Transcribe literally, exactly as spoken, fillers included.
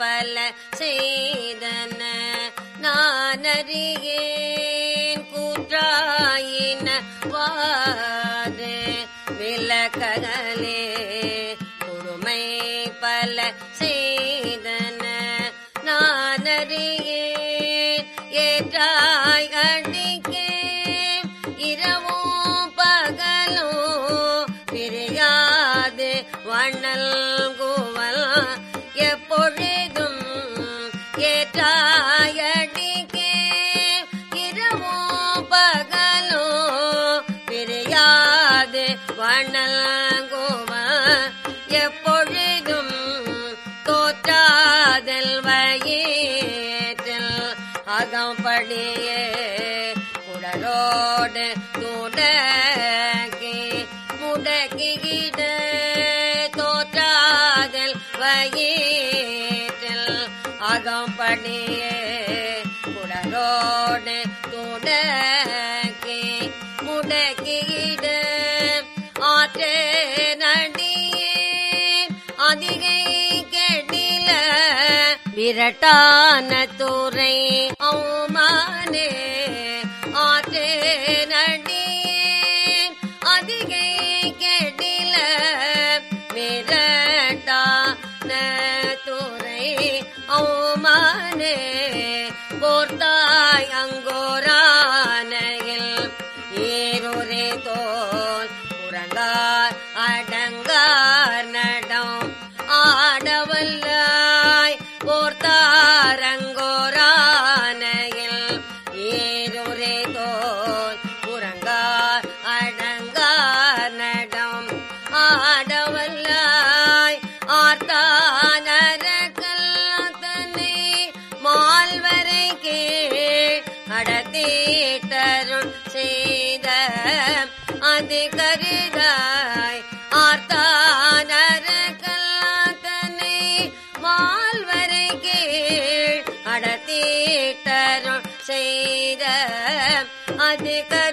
பல செய்தன நானறியேன் கூற்றாயின வாது விலக்கலே கொடுமை பல செய்தன நானறியேன் ஏற்றாய் அடிக்கே இரவும் பகலும் பிரியாது வண்ணல் குவல் எப்பொழுதும் ஏற்றாயடிக்கே இரவும் பகலும் பிரியாது வண்ணல் குவல் எப்பொழுதும் தோற்றாதல் வயிற்றில் அகம்படியே குடலோடு துடக்கி முடக்கிட தோற்றாதல் வயிற்றில் அகம்படியே குடலோடு துடக்கி முடக்கிட ஆற்றே நடியே அதிகை கெடில விரட்டான துறை அவுமானே ஆற்றே நடியே அதிகை கெடில விரட்டான துறை அவுமானே போர்த்தாய் அங்கோரானையில் ஏரொரே தோல் புறங்கார் அடங்கார் நடம் ஆடவல்லாய் போர்த்தாரங்கோரானையில் ஏரொரே தோல் புறங்கார் அடங்கார் நடம் ஆடவல்லாய் ஆர்த்தானரக்கல்தனை மால்வரை கீழ் அடத்தீட்டருள் செய்த அது கருதாய் ஆர்த்தானரக்கல்தனை மால்வரை கீழ் அடத்தீட்டருள் செய்த அது